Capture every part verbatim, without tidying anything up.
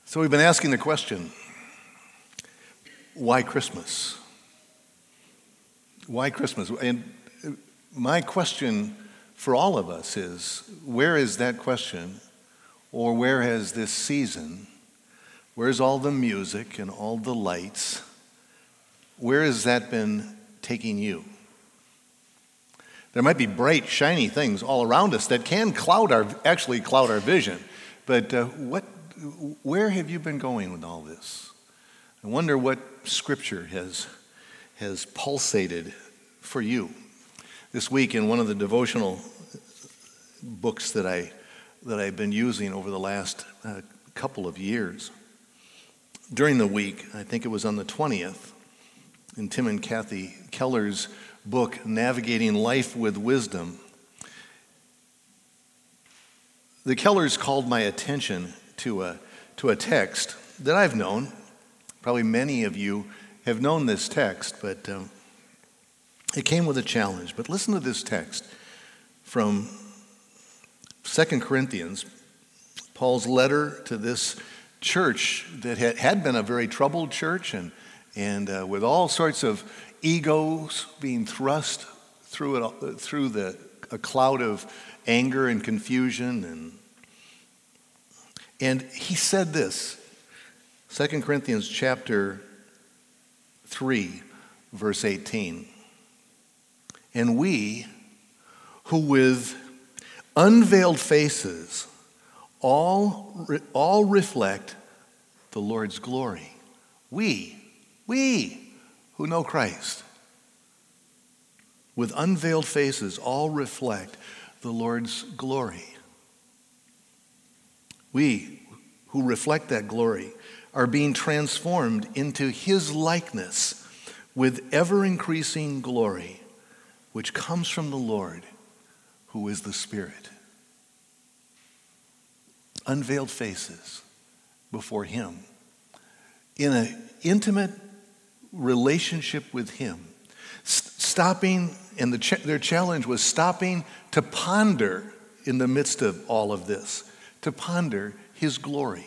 So we've been asking the question, why Christmas? Why Christmas? And my question for all of us is, where is that question? Or where has this season, where's all the music and all the lights, where has that been taking you? There might be bright, shiny things all around us that can cloud our, actually cloud our vision. But uh, what, where have you been going with all this? I wonder what Scripture has, has pulsated for you. This week in one of the devotional books that, I, that I've been using over the last uh, couple of years, during the week, I think it was on the twentieth, in Tim and Kathy Keller's book, Navigating Life with Wisdom, the Kellers called my attention to a, to a text that I've known. Probably many of you have known this text, but um, it came with a challenge. But listen to this text from Second Corinthians, Paul's letter to this church that had, had been a very troubled church and, and uh, with all sorts of egos being thrust through it, through the a cloud of anger and confusion, and and he said this, Second Corinthians chapter three, verse eighteen. And we, who with unveiled faces all all reflect the Lord's glory. We, we. who know Christ, with unveiled faces, all reflect the Lord's glory. We, who reflect that glory, are being transformed into His likeness with ever-increasing glory, which comes from the Lord, who is the Spirit. Unveiled faces before Him in an intimate relationship with Him. S- stopping, and the ch- their challenge was stopping to ponder in the midst of all of this, to ponder His glory.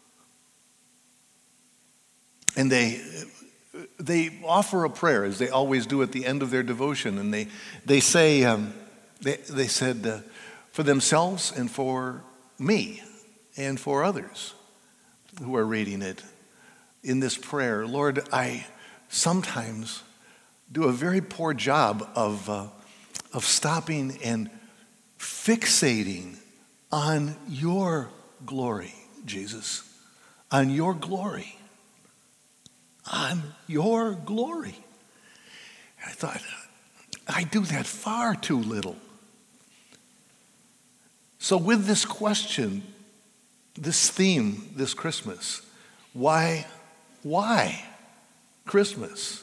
And they they offer a prayer, as they always do at the end of their devotion, and they they say um, they they said uh, for themselves and for me and for others who are reading it in this prayer, Lord, I sometimes do a very poor job of uh, of stopping and fixating on your glory, Jesus, on your glory, on your glory. And I thought, I do that far too little. So with this question, this theme this Christmas, why, why? Christmas.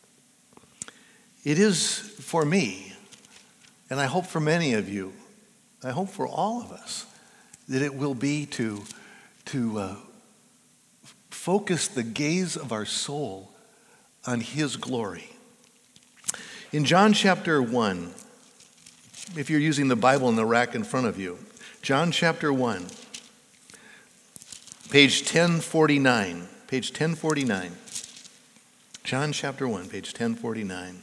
It is for me, and I hope for many of you, I hope for all of us, that it will be to, to uh, focus the gaze of our soul on His glory. In John chapter one, if you're using the Bible in the rack in front of you, John chapter one, page ten forty-nine, page ten forty-nine. John chapter one, page ten forty-nine.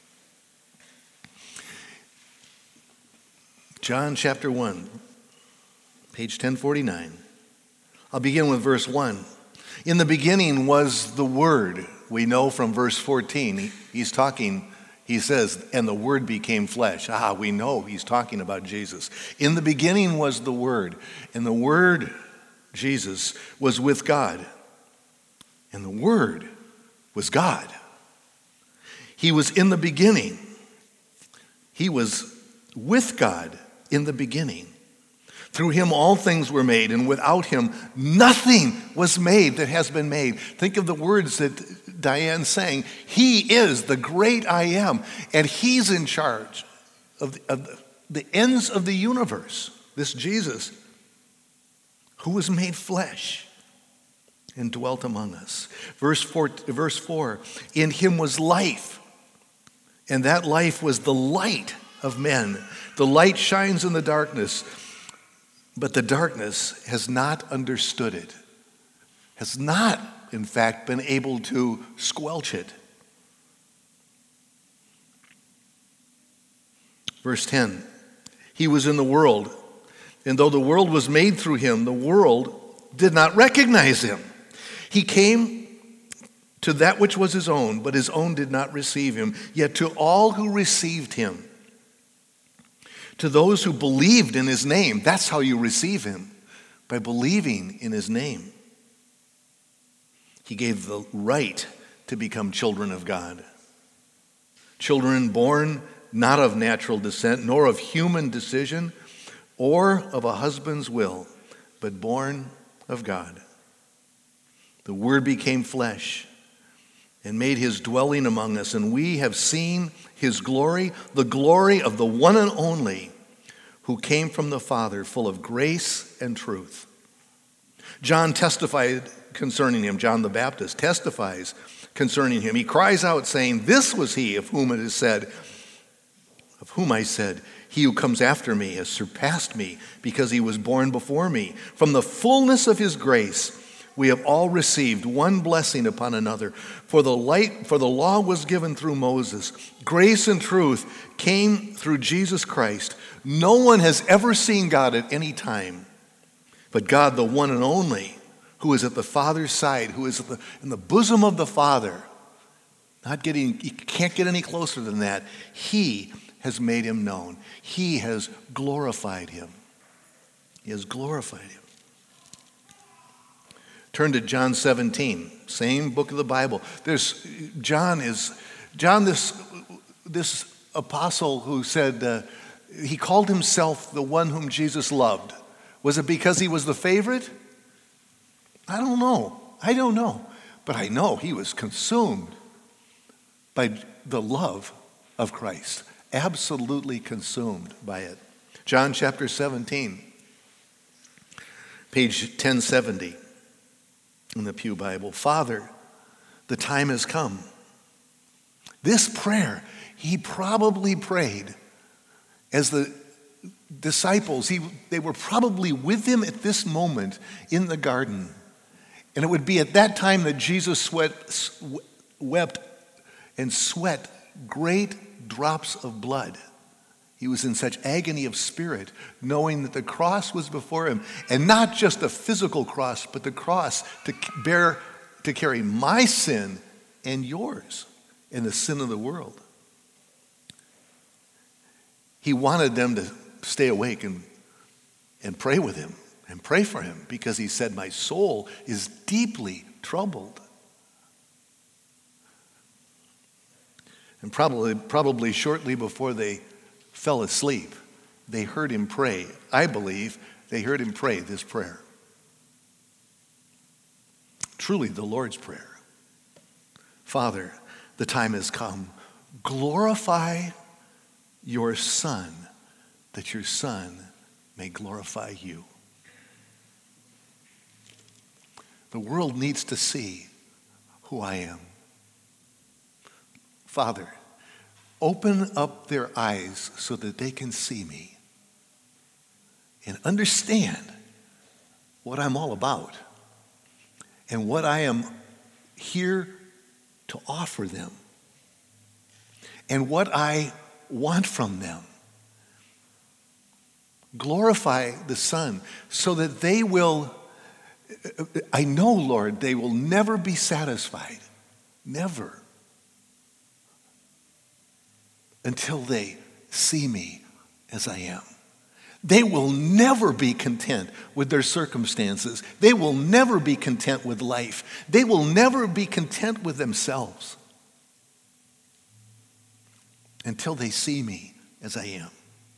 John chapter one, page ten forty-nine. I'll begin with verse one. In the beginning was the Word. We know from verse fourteen, he, he's talking, he says, and the Word became flesh. Ah, we know he's talking about Jesus. In the beginning was the Word, and the Word, Jesus, was with God, and the Word was God. He was in the beginning. He was with God in the beginning. Through Him all things were made, and without Him nothing was made that has been made. Think of the words that Diane sang. He is the great I am, and He's in charge of the, of the ends of the universe. This Jesus, who was made flesh and dwelt among us. Verse four, verse four, in Him was life, and that life was the light of men. The light shines in the darkness, but the darkness has not understood it. has not, in fact, been able to squelch it. Verse ten, he was in the world, and though the world was made through him, the world did not recognize him. He came to that which was his own, but his own did not receive him. Yet to all who received him, to those who believed in his name, that's how you receive him, by believing in his name. He gave the right to become children of God. Children born not of natural descent, nor of human decision, or of a husband's will, but born of God. The Word became flesh and made his dwelling among us, and we have seen his glory, the glory of the one and only who came from the Father, full of grace and truth. John testified concerning him, John the Baptist testifies concerning him. He cries out saying, "This was he of whom it is said, of whom I said, he who comes after me has surpassed me because he was born before me. From the fullness of his grace, we have all received one blessing upon another. For the light, for the law was given through Moses. Grace and truth came through Jesus Christ. No one has ever seen God at any time, but God, the one and only, who is at the Father's side, who is at the, in the bosom of the Father. Not getting, you can't get any closer than that. He has made him known. He has glorified him. He has glorified him. Turn to John seventeen, same book of the Bible. There's John is John this this apostle who said uh, he called himself the one whom Jesus loved. Was it because he was the favorite? I don't know. I don't know. But I know he was consumed by the love of Christ. Absolutely consumed by it. John chapter seventeen, page ten seventy. In the Pew Bible. Father, the time has come. This prayer, he probably prayed as the disciples, he, they were probably with him at this moment in the garden. And it would be at that time that Jesus sweat, wept and sweat great drops of blood. He was in such agony of spirit, knowing that the cross was before him, and not just a physical cross, but the cross to bear, to carry my sin and yours and the sin of the world. He wanted them to stay awake and, and pray with him and pray for him, because he said, my soul is deeply troubled. And probably, probably shortly before they fell asleep, they heard him pray. I believe they heard him pray this prayer. Truly the Lord's Prayer. Father, the time has come. Glorify your Son, that your Son may glorify you. The world needs to see who I am. Father, open up their eyes so that they can see me and understand what I'm all about and what I am here to offer them and what I want from them. Glorify the Son so that they will, I know, Lord, they will never be satisfied. Never. Until they see me as I am. They will never be content with their circumstances. They will never be content with life. They will never be content with themselves until they see me as I am.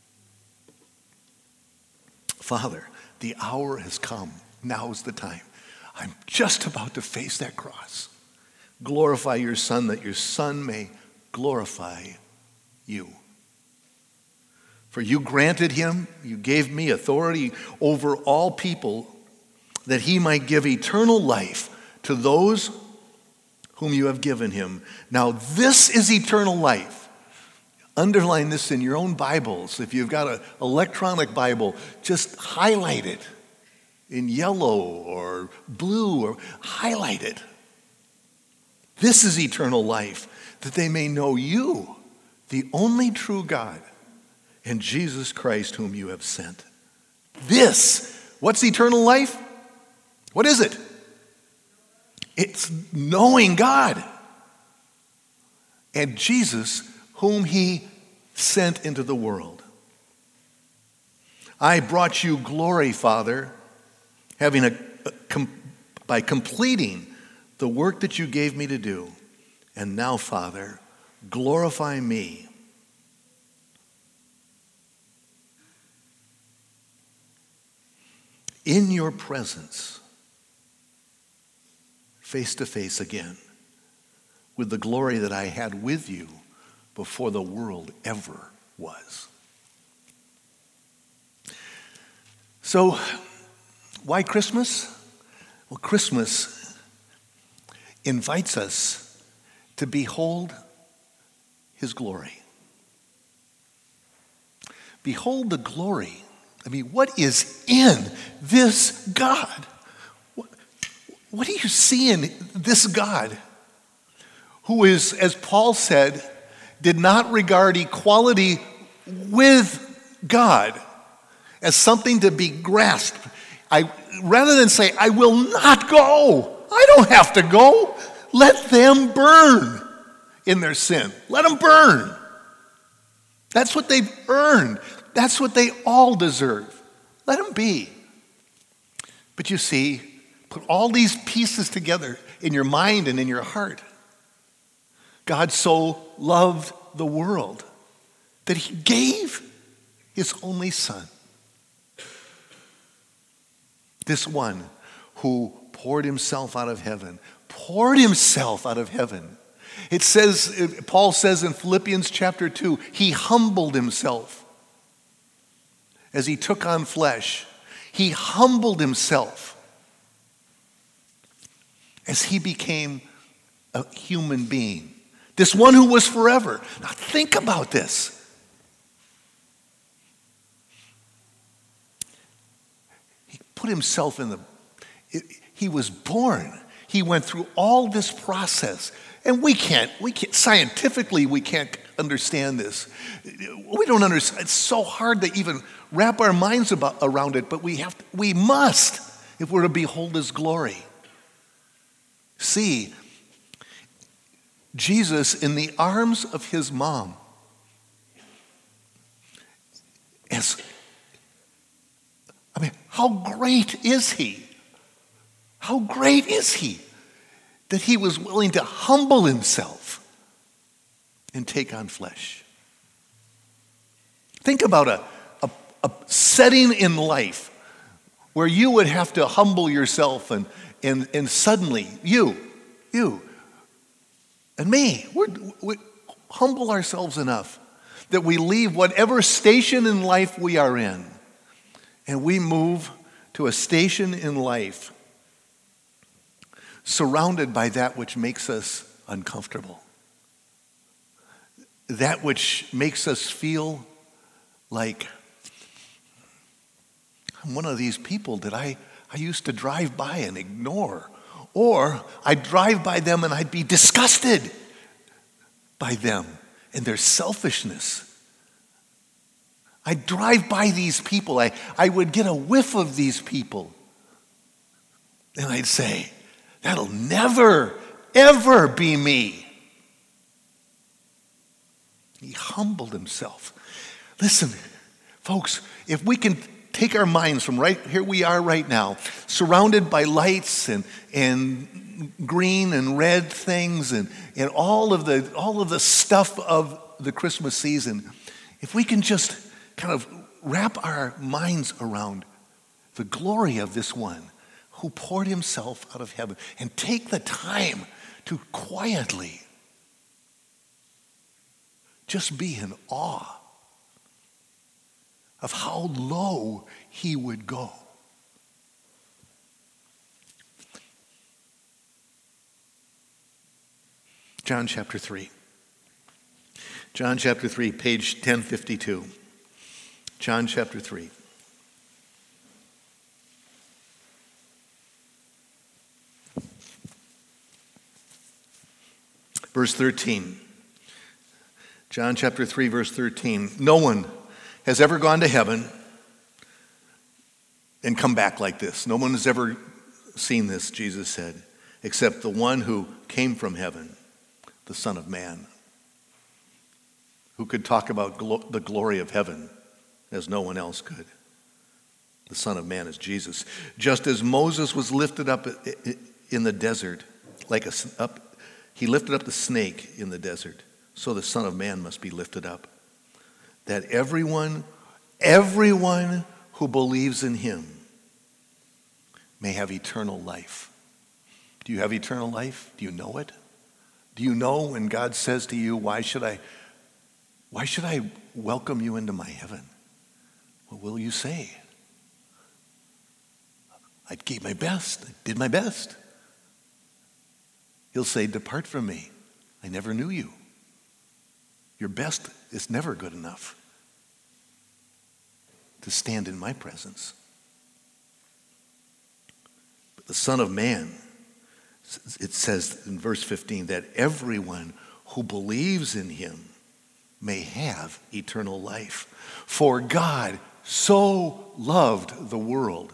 Father, the hour has come. Now is the time. I'm just about to face that cross. Glorify your Son, that your Son may glorify you. For you granted him, you gave me authority over all people, that he might give eternal life to those whom you have given him. Now this is eternal life. Underline this in your own Bibles. If you've got an electronic Bible, just highlight it. in yellow or blue, or highlight it. This is eternal life, that they may know you, the only true God, and Jesus Christ whom you have sent. This, what's eternal life? What is it? It's knowing God and Jesus whom he sent into the world. I brought you glory, Father, having a, a com, by completing the work that you gave me to do. And now, Father, glorify me. In your presence, face to face again, with the glory that I had with you before the world ever was. So, why Christmas? Well, Christmas invites us to behold his glory. Behold the glory. I mean, what is in this God? What, what do you see in this God who is, as Paul said, did not regard equality with God as something to be grasped? I, rather than say, I will not go. I don't have to go. Let them burn in their sin. Let them burn. That's what they've earned. That's what they all deserve. Let them be. But you see, put all these pieces together in your mind and in your heart. God so loved the world that he gave his only son. This one who poured himself out of heaven, poured himself out of heaven. It says, Paul says in Philippians chapter two, he humbled himself as he took on flesh. He humbled himself as he became a human being. This one who was forever. Now think about this. He put himself in the, it, he was born. He went through all this process. And we can't, we can't, scientifically we can't understand this. We don't understand. It's so hard to even wrap our minds about, around it, but we have to, we must, if we're to behold his glory. See Jesus in the arms of his mom. As, I mean, how great is he? How great is he that he was willing to humble himself and take on flesh? Think about a, a, a setting in life where you would have to humble yourself and, and, and suddenly you, you, and me, we're, we humble ourselves enough that we leave whatever station in life we are in and we move to a station in life surrounded by that which makes us uncomfortable, that which makes us feel like, I'm one of these people that I, I used to drive by and ignore. Or I'd drive by them and I'd be disgusted by them and their selfishness. I'd drive by these people. I, I would get a whiff of these people. And I'd say, that'll never, ever be me. He humbled himself. Listen, folks, if we can take our minds from right here we are right now, surrounded by lights and, and green and red things and, and all of the all of the stuff of the Christmas season, if we can just kind of wrap our minds around the glory of this one who poured himself out of heaven and take the time to quietly just be in awe of how low he would go. John chapter three. John chapter three, page ten fifty-two. John chapter three. Verse thirteen. John chapter three, verse thirteen. No one has ever gone to heaven and come back like this. No one has ever seen this, Jesus said, except the one who came from heaven, the Son of Man, who could talk about glo- the glory of heaven as no one else could. The Son of Man is Jesus. Just as Moses was lifted up in the desert, like a, up, he lifted up the snake in the desert, so the Son of Man must be lifted up, that everyone, everyone who believes in him may have eternal life. Do you have eternal life? Do you know it? Do you know when God says to you, why should I, why should I welcome you into my heaven? What will you say? I gave my best. I did my best. He'll say, depart from me. I never knew you. Your best is never good enough to stand in my presence. But the Son of Man, it says in verse fifteen, that everyone who believes in him may have eternal life. For God so loved the world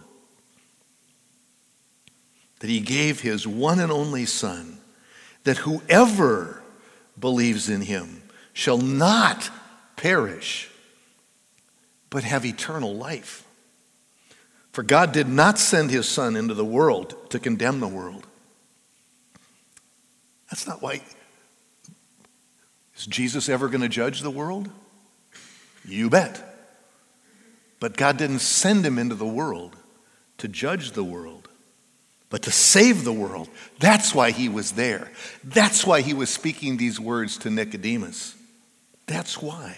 that he gave his one and only Son, that whoever believes in him shall not perish, but have eternal life. For God did not send his Son into the world to condemn the world. That's not why. Is Jesus ever going to judge the world? You bet. But God didn't send him into the world to judge the world, but to save the world. That's why he was there. That's why he was speaking these words to Nicodemus. That's why.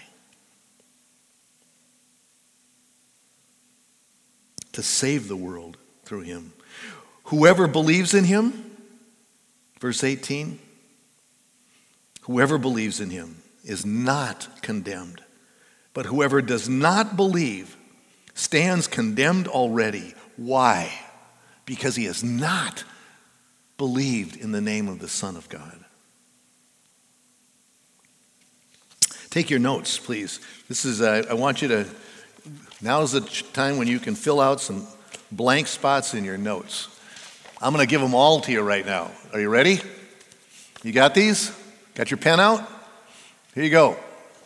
To save the world through him. Whoever believes in him, verse eighteen, whoever believes in him is not condemned. But whoever does not believe stands condemned already. Why? Because he has not believed in the name of the Son of God. Take your notes, please. This is, uh, I want you to, now is the time when you can fill out some blank spots in your notes. I'm going to give them all to you right now. Are you ready? You got these? Got your pen out? Here you go.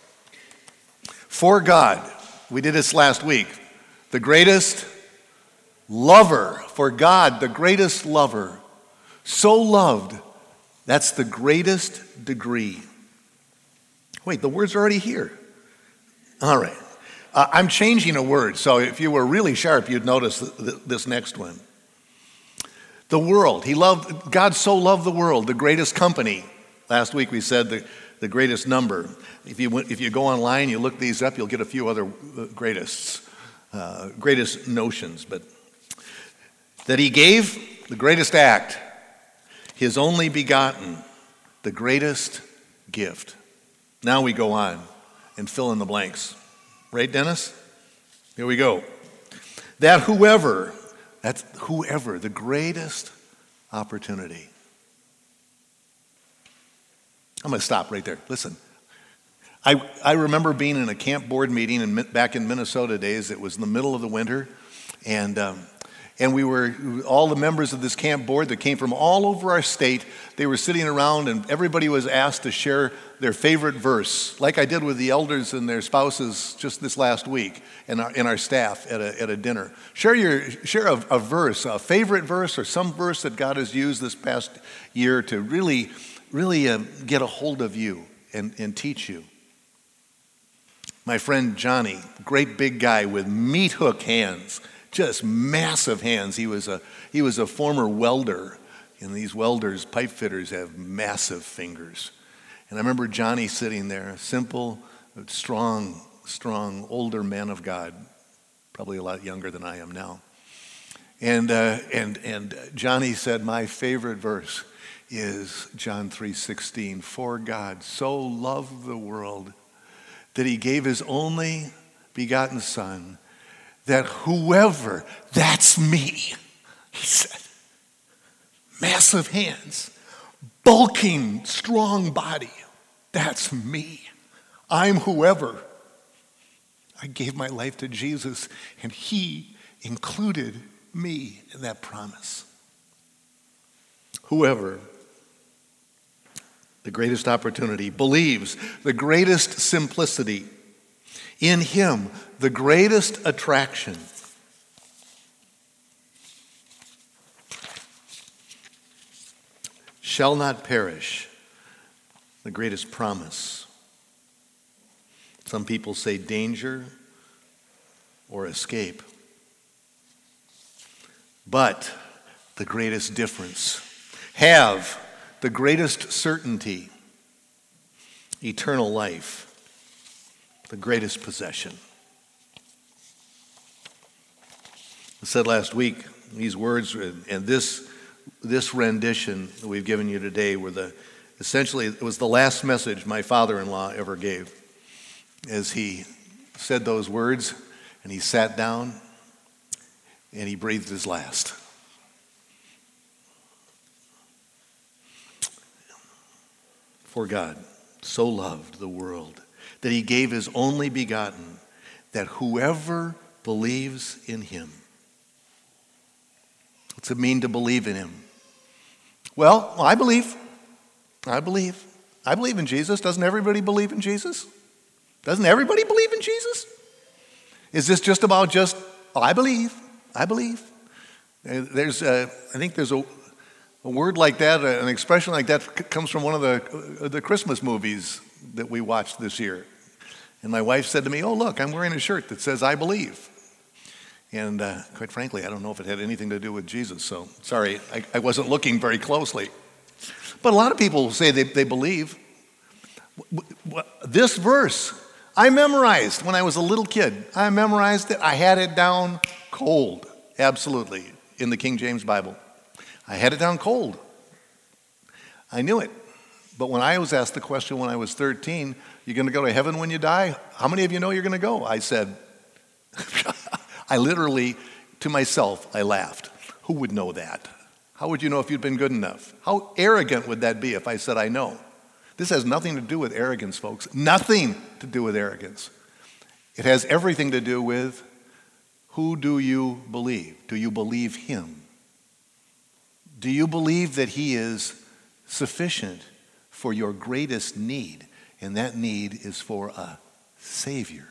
For God, we did this last week, the greatest lover, for God, the greatest lover, so loved, that's the greatest degree. Wait, the word's already here. All right. Uh, I'm changing a word, so if you were really sharp, you'd notice th- th- this next one. The world. He loved, God so loved the world, the greatest company. Last week we said the, the greatest number. If you, if you go online, you look these up, you'll get a few other greatests, uh, greatest notions. But that he gave the greatest act, his only begotten, the greatest gift. Now we go on and fill in the blanks. Right, Dennis? Here we go. That whoever, that's whoever, the greatest opportunity. I'm going to stop right there. Listen, I, I remember being in a camp board meeting in, back in Minnesota days. It was in the middle of the winter, and um, and we were, all the members of this camp board that came from all over our state, they were sitting around, and everybody was asked to share their favorite verse, like I did with the elders and their spouses just this last week, and our, and our staff at a, at a dinner. Share your share a, a verse, a favorite verse, or some verse that God has used this past year to really, really uh, get a hold of you and, and teach you. My friend Johnny, great big guy with meat hook hands, just massive hands. He was a he was a former welder, and these welders, pipe fitters, have massive fingers. And I remember Johnny sitting there, a simple, strong, strong, older man of God, probably a lot younger than I am now. And uh, and and Johnny said, my favorite verse is John three sixteen. For God so loved the world that he gave his only begotten Son, that whoever, that's me, he said, massive hands, bulking, strong body. That's me. I'm whoever. I gave my life to Jesus, and he included me in that promise. Whoever, the greatest opportunity, believes the greatest simplicity, in him the greatest attraction, shall not perish, the greatest promise. Some people say danger or escape. But the greatest difference, have the greatest certainty, eternal life, the greatest possession. I said last week, these words and this, this rendition that we've given you today were the, essentially, it was the last message my father-in-law ever gave. As he said those words, and he sat down, and he breathed his last. For God so loved the world that he gave his only begotten, that whoever believes in him. What's it mean to believe in him? Well, I believe. I believe. I believe in Jesus. Doesn't everybody believe in Jesus? Doesn't everybody believe in Jesus? Is this just about just, oh, I believe, I believe? There's, a, I think there's a, a word like that, an expression like that c- comes from one of the, uh, the Christmas movies that we watched this year. And my wife said to me, oh, look, I'm wearing a shirt that says, I believe. And uh, quite frankly, I don't know if it had anything to do with Jesus, so sorry, I, I wasn't looking very closely. But a lot of people say they, they believe. This verse, I memorized when I was a little kid. I memorized it. I had it down cold, absolutely, in the King James Bible. I had it down cold. I knew it. But when I was asked the question when I was thirteen, you're going to go to heaven when you die? How many of you know you're going to go? I said, I literally, to myself, I laughed. Who would know that? How would you know if you'd been good enough? How arrogant would that be if I said I know? This has nothing to do with arrogance, folks. Nothing to do with arrogance. It has everything to do with, who do you believe? Do you believe him? Do you believe that he is sufficient for your greatest need? And that need is for a Savior.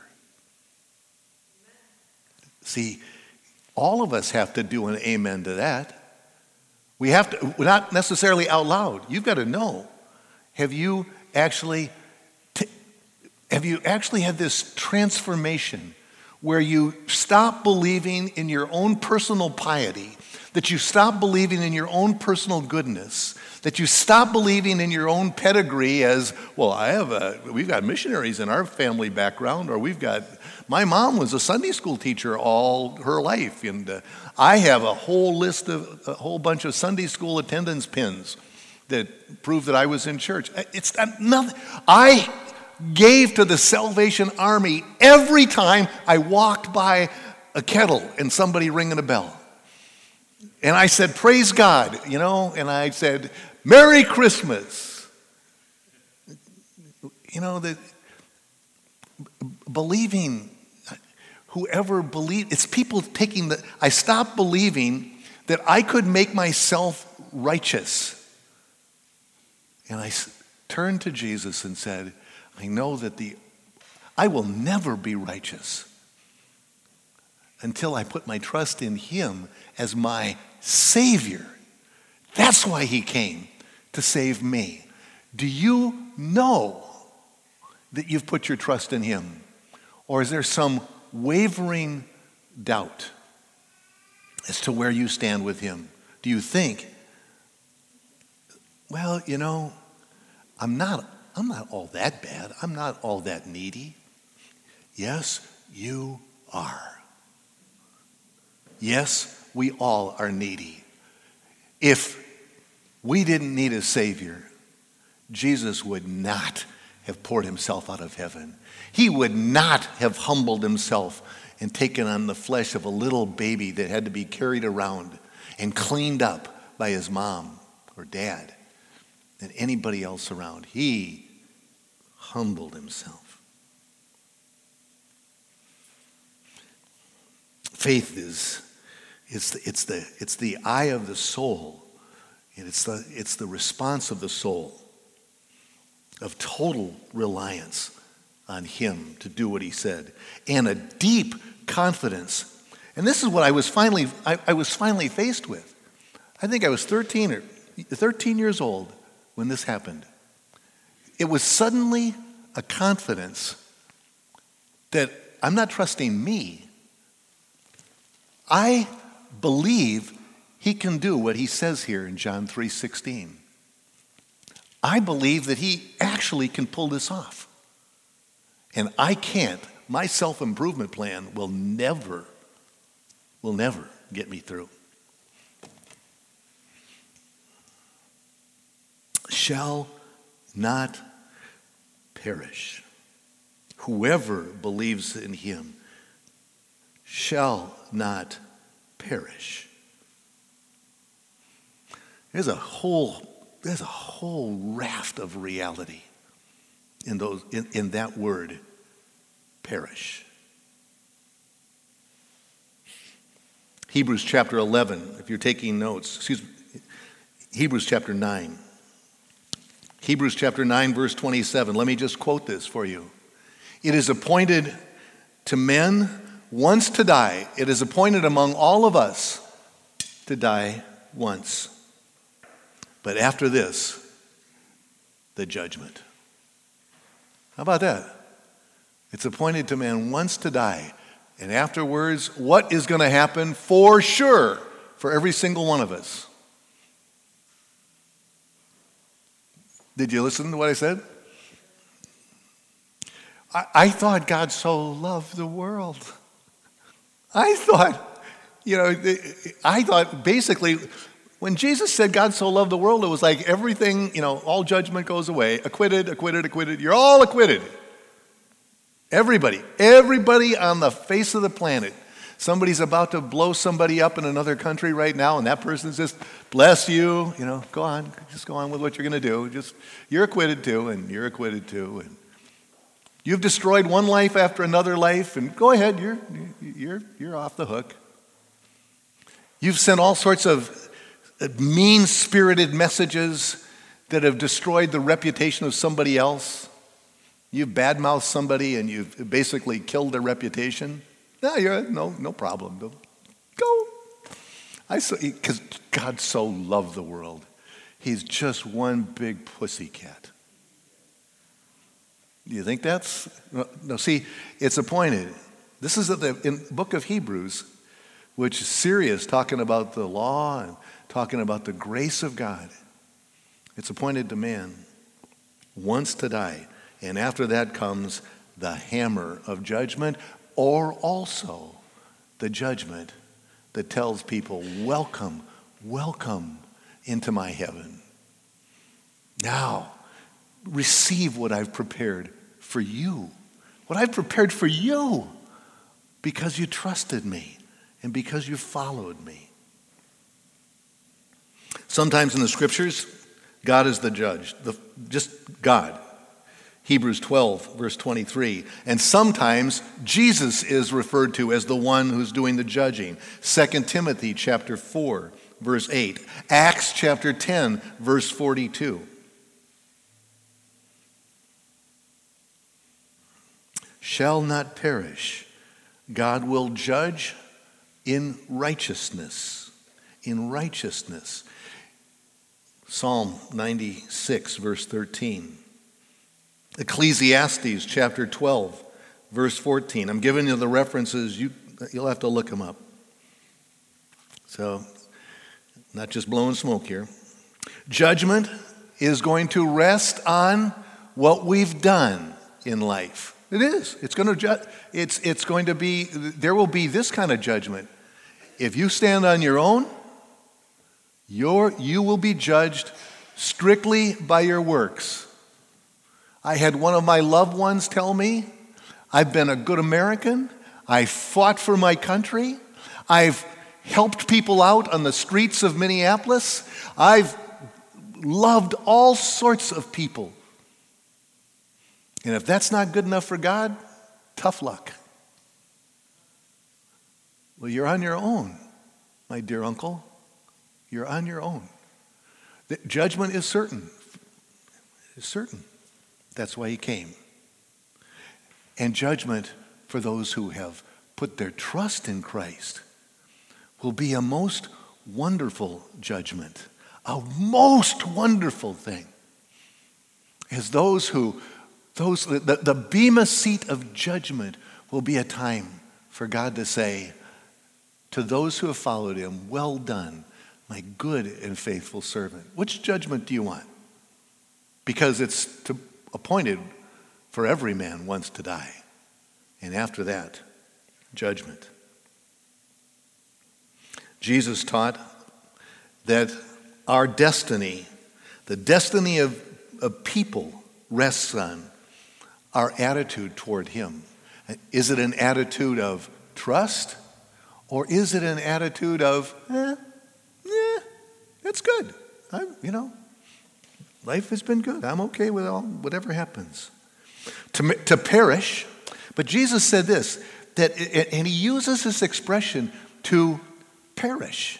See, all of us have to do an amen to that. We have to, not necessarily out loud. You've got to know. Have you actually, t- have you actually had this transformation where you stop believing in your own personal piety, that you stop believing in your own personal goodness, that you stop believing in your own pedigree as, well, I have a, we've got missionaries in our family background, or we've got, my mom was a Sunday school teacher all her life, and uh, I have a whole list of, a whole bunch of Sunday school attendance pins that prove that I was in church. It's nothing. I gave to the Salvation Army every time I walked by a kettle and somebody ringing a bell. And I said, praise God, you know, and I said, Merry Christmas. You know, that believing, whoever believed, it's people taking the, I stopped believing that I could make myself righteous. And I turned to Jesus and said, I know that the, I will never be righteous until I put my trust in him as my Savior. That's why he came, to save me. Do you know that you've put your trust in him? Or is there some wavering doubt as to where you stand with him? Do you think, well, you know, I'm not, I'm not all that bad. I'm not all that needy. Yes, you are. Yes, we all are needy. If we didn't need a Savior, Jesus would not have poured himself out of heaven. He would not have humbled himself and taken on the flesh of a little baby that had to be carried around and cleaned up by his mom or dad. than anybody else around. He humbled himself. Faith is it's the, it's the it's the eye of the soul. And it's the it's the response of the soul of total reliance on him to do what he said, and a deep confidence. And this is what I was finally I, I was finally faced with. I think I was thirteen or thirteen years old when this happened. It was suddenly a confidence that I'm not trusting me. I believe he can do what he says here in John three sixteen. I believe that he actually can pull this off. And I can't. My self-improvement plan will never, will never get me through. Shall not perish. Whoever believes in him shall not perish. There's a whole, there's a whole raft of reality in those in, in that word, perish. Hebrews chapter eleven, if you're taking notes, excuse me, Hebrews chapter nine. Hebrews chapter nine, verse twenty-seven. Let me just quote this for you. It is appointed to men once to die. It is appointed among all of us to die once. But after this, the judgment. How about that? It's appointed to man once to die. And afterwards, what is going to happen for sure for every single one of us? Did you listen to what I said? I, I thought God so loved the world. I thought, you know, I thought basically when Jesus said God so loved the world, it was like everything, you know, all judgment goes away. Acquitted, acquitted, acquitted. You're all acquitted. Everybody, everybody on the face of the planet. Somebody's about to blow somebody up in another country right now, and that person's just, bless you, you know, go on, just go on with what you're going to do. Just, you're acquitted too, and you're acquitted too. And you've destroyed one life after another life, and go ahead, you're, you're, you're off the hook. You've sent all sorts of mean-spirited messages that have destroyed the reputation of somebody else. You've badmouthed somebody and you've basically killed their reputation. No, you're no, no problem. Go. I because God so loved the world. He's just one big pussycat. Do you think that's no? no see, it's appointed. This is the in book of Hebrews, which is serious, talking about the law and talking about the grace of God. It's appointed to man once to die. And after that comes the hammer of judgment, or also the judgment that tells people, welcome, welcome into my heaven. Now, receive what I've prepared for you. What I've prepared for you because you trusted me and because you followed me. Sometimes in the scriptures, God is the judge, the, just God. Hebrews twelve, verse twenty-three. And sometimes Jesus is referred to as the one who's doing the judging. Second Timothy chapter four, verse eight. Acts chapter ten, verse forty-two. Shall not perish. God will judge in righteousness. In righteousness. Psalm ninety-six, verse thirteen. Ecclesiastes chapter twelve, verse fourteen. I'm giving you the references. You, you'll have to look them up. So, not just blowing smoke here. Judgment is going to rest on what we've done in life. It is. It's going to ju- it's it's going to be there will be this kind of judgment. If you stand on your own, you're, you will be judged strictly by your works. I had one of my loved ones tell me, I've been a good American. I fought for my country. I've helped people out on the streets of Minneapolis. I've loved all sorts of people. And if that's not good enough for God, tough luck. Well, you're on your own, my dear uncle. You're on your own. The judgment is certain. It's certain. That's why he came. And judgment for those who have put their trust in Christ will be a most wonderful judgment. A most wonderful thing. As those who, those the, the bema seat of judgment will be a time for God to say to those who have followed him, well done, my good and faithful servant. Which judgment do you want? Because it's to, appointed for every man once to die. And after that, judgment. Jesus taught that our destiny, the destiny of, of people, rests on our attitude toward him. Is it an attitude of trust? Or is it an attitude of, eh, yeah, that's good. I, you know, life has been good. I'm okay with all whatever happens. To, to perish, but Jesus said this, that, and he uses this expression to perish.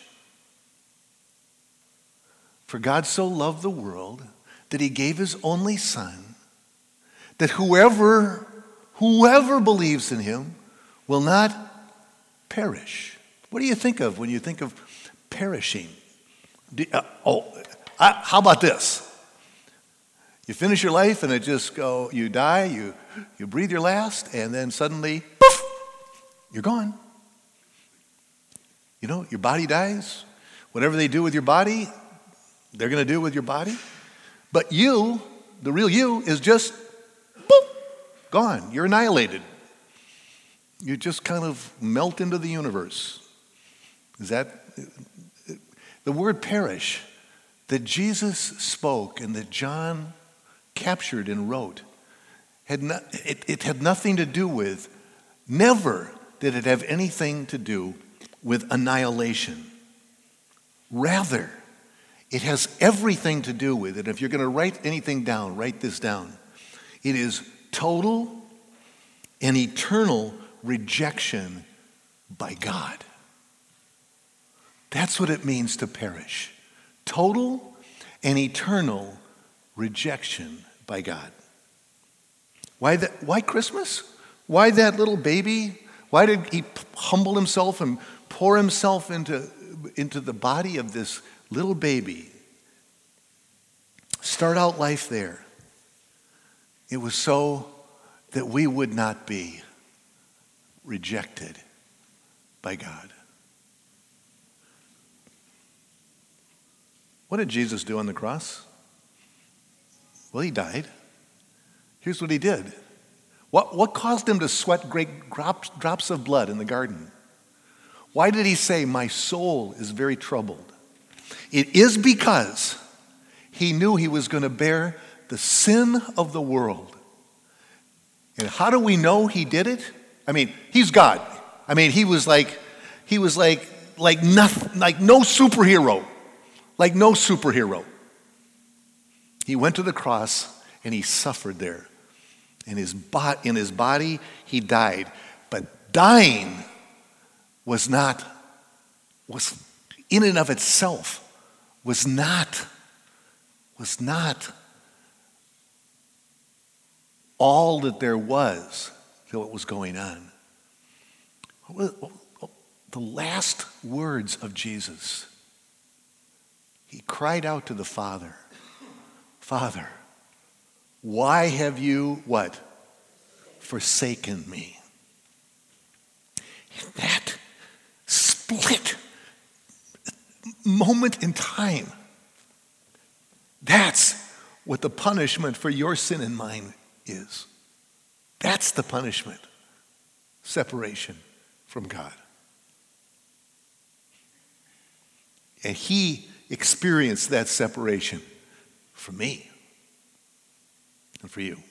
For God so loved the world that he gave his only Son, that whoever, whoever believes in him will not perish. What do you think of when you think of perishing? Do, uh, oh, uh, how about this? You finish your life and it just go, you die, you, you breathe your last, and then suddenly, poof, you're gone. You know, your body dies. Whatever they do with your body, they're going to do with your body. But you, the real you, is just, boop, gone. You're annihilated. You just kind of melt into the universe. Is that the word perish that Jesus spoke and that John captured and wrote? Had not, it, it had nothing to do with, never did it have anything to do with annihilation. Rather, it has everything to do with it. If you're going to write anything down, write this down. It is total and eternal rejection by God. That's what it means to perish. Total and eternal rejection by God. Why that? Why Christmas? Why that little baby? Why did he humble himself and pour himself into, into the body of this little baby? Start out life there. It was so that we would not be rejected by God. What did Jesus do on the cross? Well, he died. Here's what he did. What, what caused him to sweat great drops, drops of blood in the garden? Why did he say, my soul is very troubled? It is because he knew he was going to bear the sin of the world. And how do we know he did it? I mean, he's God. I mean, he was like, he was like, like nothing, like no superhero, like no superhero. He went to the cross and he suffered there. In his, bo- in his body, he died. But dying was not, was in and of itself, was not, was not all that there was to what was going on. The last words of Jesus, he cried out to the Father, Father, why have you, what? Forsaken me. In that split moment in time, that's what the punishment for your sin and mine is. That's the punishment. Separation from God. And he experienced that separation for me and for you.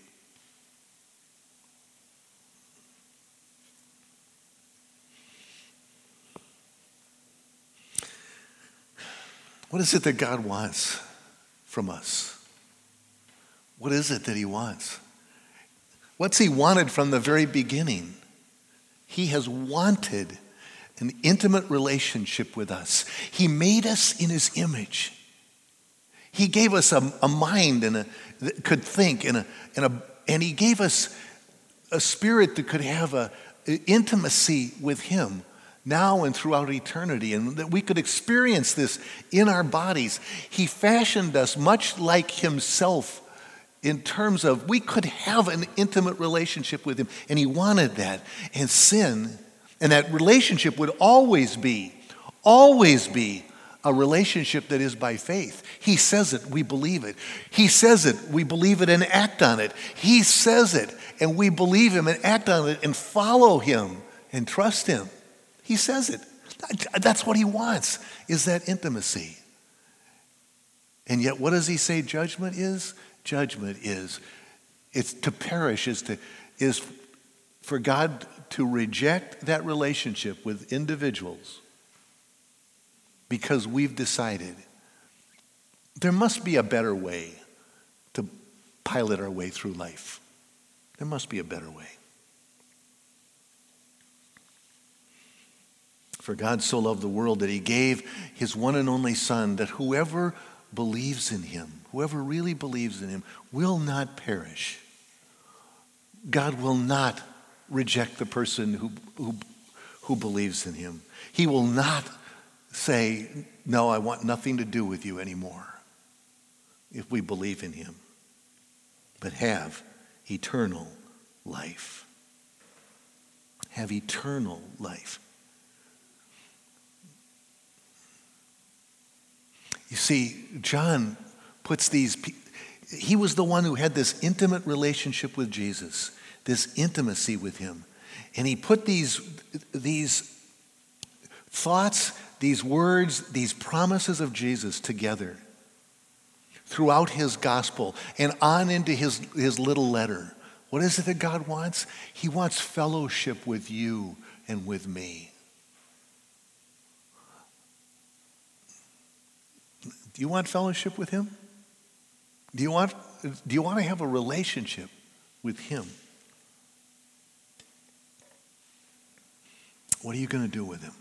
What is it that God wants from us? What is it that he wants? What's he wanted from the very beginning? He has wanted an intimate relationship with us. He made us in his image. He gave us a, a mind and a, that could think, and a, and a and he gave us a spirit that could have a, a intimacy with him now and throughout eternity, and that we could experience this in our bodies. He fashioned us much like himself in terms of we could have an intimate relationship with him, and he wanted that. And sin, and that relationship would always be, always be a relationship that is by faith. He says it, we believe it. He says it, we believe it and act on it. He says it, and we believe him and act on it and follow him and trust him. He says it. That's what he wants, is that intimacy. And yet, what does he say judgment is? Judgment is, it's to perish, is to is for God to reject that relationship with individuals because we've decided there must be a better way to pilot our way through life. There must be a better way. For God so loved the world that he gave his one and only Son, that whoever believes in him, whoever really believes in him, will not perish. God will not reject the person who, who, who believes in him. He will not say, no, I want nothing to do with you anymore, if we believe in him, but have eternal life. Have eternal life. You see, John puts these, he was the one who had this intimate relationship with Jesus, this intimacy with him. And he put these, these thoughts, these words, these promises of Jesus together throughout his gospel and on into his, his little letter. What is it that God wants? He wants fellowship with you and with me. Do you want fellowship with him? Do you want, do you want to have a relationship with him? What are you going to do with him?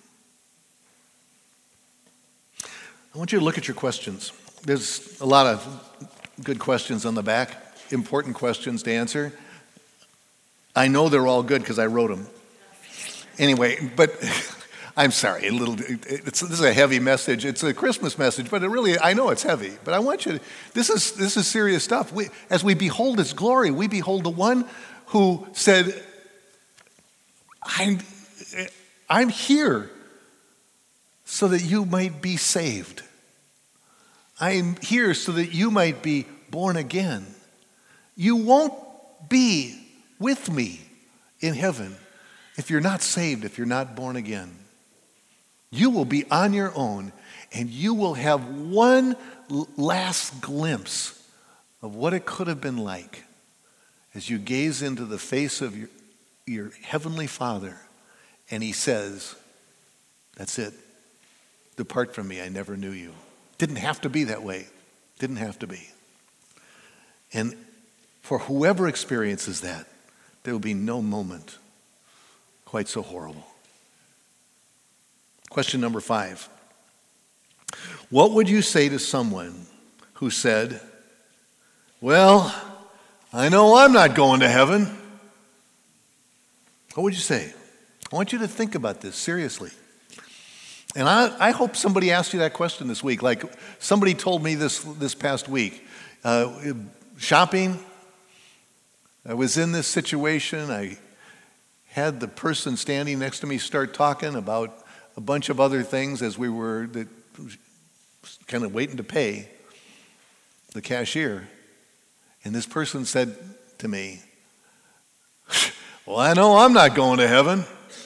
I want you to look at your questions. There's a lot of good questions on the back, important questions to answer. I know they're all good because I wrote them. Anyway, but I'm sorry, a little. It's, this is a heavy message. It's a Christmas message, but it really, I know it's heavy. But I want you to. This is this is serious stuff. We, as we behold His glory, we behold the one who said, "I'm, I'm here so that you might be saved. I'm here so that you might be born again. You won't be with me in heaven if you're not saved, if you're not born again. You will be on your own, and you will have one last glimpse of what it could have been like as you gaze into the face of your, your heavenly Father, and he says, that's it. Depart from me, I never knew you. Didn't have to be that way. Didn't have to be. And for whoever experiences that, there will be no moment quite so horrible. Question number five. What would you say to someone who said, well, I know I'm not going to heaven? What would you say? I want you to think about this seriously. And I, I hope somebody asked you that question this week. Like somebody told me this this past week. Uh, shopping, I was in this situation. I had the person standing next to me start talking about a bunch of other things as we were the, kind of waiting to pay the cashier. And this person said to me, well, I know I'm not going to heaven.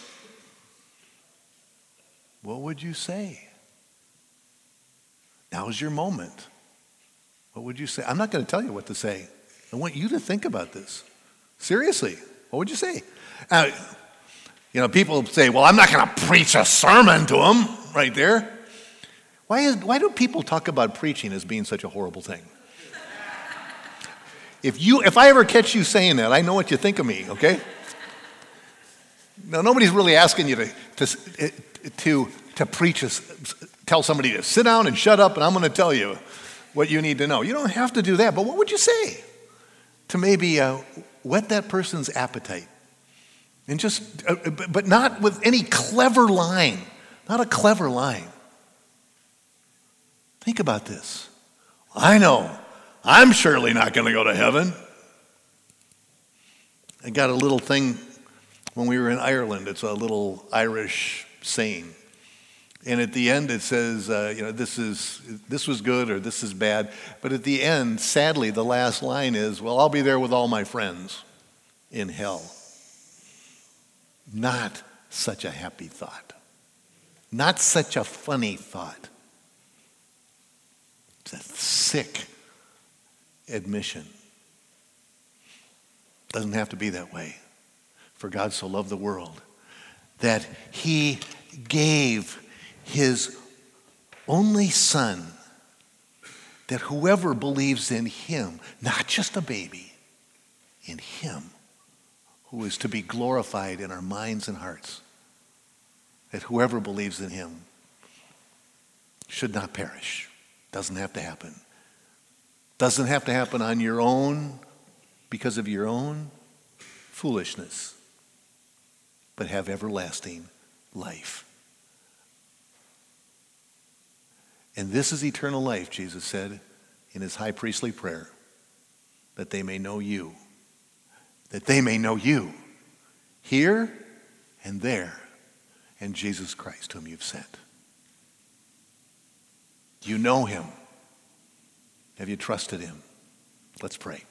What would you say? Now's your moment. What would you say? I'm not going to tell you what to say. I want you to think about this. Seriously, what would you say? Uh, you know, people say, well, I'm not going to preach a sermon to them right there. Why, is, why do people talk about preaching as being such a horrible thing? If you, if I ever catch you saying that, I know what you think of me, okay? Now, nobody's really asking you to, to, to, to preach, a, tell somebody to sit down and shut up, and I'm going to tell you what you need to know. You don't have to do that, but what would you say to maybe uh, whet that person's appetite? And just, uh, but not with any clever line, not a clever line. Think about this. I know, I'm surely not going to go to heaven. I got a little thing when we were in Ireland. It's a little Irish saying. And at the end it says, uh, you know, this is this was good or this is bad. But at the end, sadly, the last line is, well, I'll be there with all my friends in hell. Not such a happy thought. Not such a funny thought. It's a sick admission. Doesn't have to be that way. For God so loved the world that he gave his only son, that whoever believes in him, not just a baby, in him, who is to be glorified in our minds and hearts, that whoever believes in him should not perish. Doesn't have to happen. Doesn't have to happen on your own because of your own foolishness, but have everlasting life. And this is eternal life, Jesus said in his high priestly prayer, that they may know you, that they may know you here and there, and Jesus Christ whom you've sent. Do you know him? Have you trusted him? Let's pray.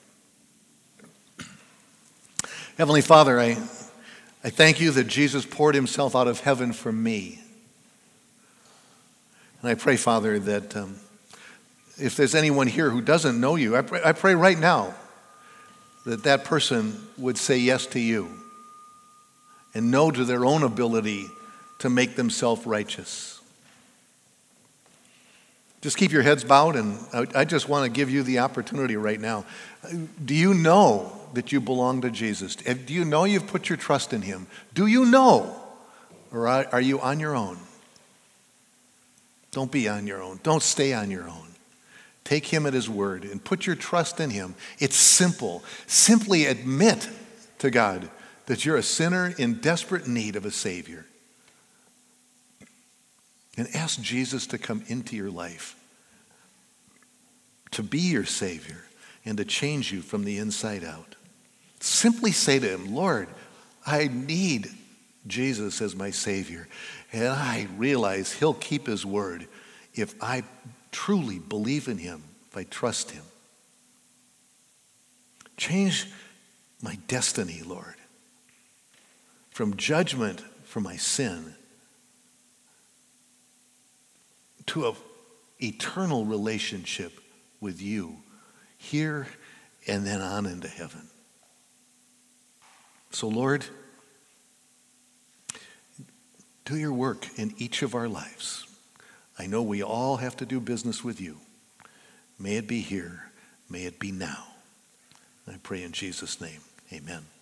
Heavenly Father, I, I thank you that Jesus poured himself out of heaven for me. And I pray, Father, that um, if there's anyone here who doesn't know you, I pray, I pray right now that that person would say yes to you and no to their own ability to make themselves righteous. Just keep your heads bowed, and I, I just want to give you the opportunity right now. Do you know that you belong to Jesus? Do you know you've put your trust in him? Do you know, or are, are you on your own? Don't be on your own. Don't stay on your own. Take him at his word and put your trust in him. It's simple. Simply admit to God that you're a sinner in desperate need of a Savior. And ask Jesus to come into your life, to be your Savior, and to change you from the inside out. Simply say to him, Lord, I need Jesus as my Savior. And I realize he'll keep his word if I truly believe in him, if I trust him. Change my destiny, Lord, from judgment for my sin to an eternal relationship with you here and then on into heaven. So, Lord, do your work in each of our lives. I know we all have to do business with you. May it be here. May it be now. I pray in Jesus' name. Amen.